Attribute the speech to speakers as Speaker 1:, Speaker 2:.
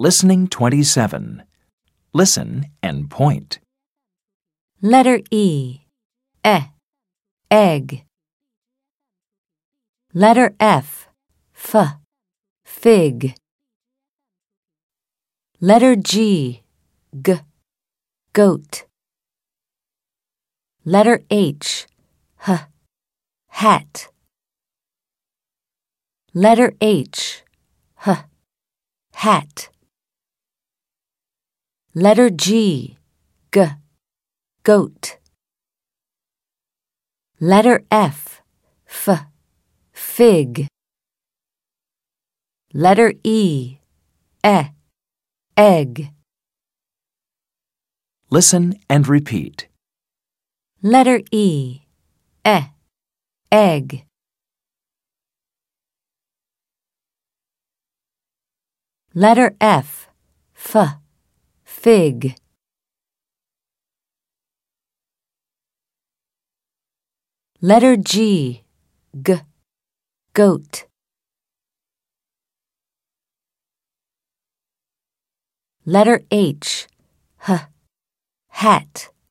Speaker 1: Listening 27. Listen and point.
Speaker 2: Letter E. Egg. Letter F. Fig. Letter G. Goat. Letter H. Hat. Letter H. Hat. Letter G. Goat. Letter F. Fig. Letter E. Egg.
Speaker 1: Listen and repeat.
Speaker 2: Letter E. Egg. Letter F. Fig. Letter G. Goat. Letter H. Hat.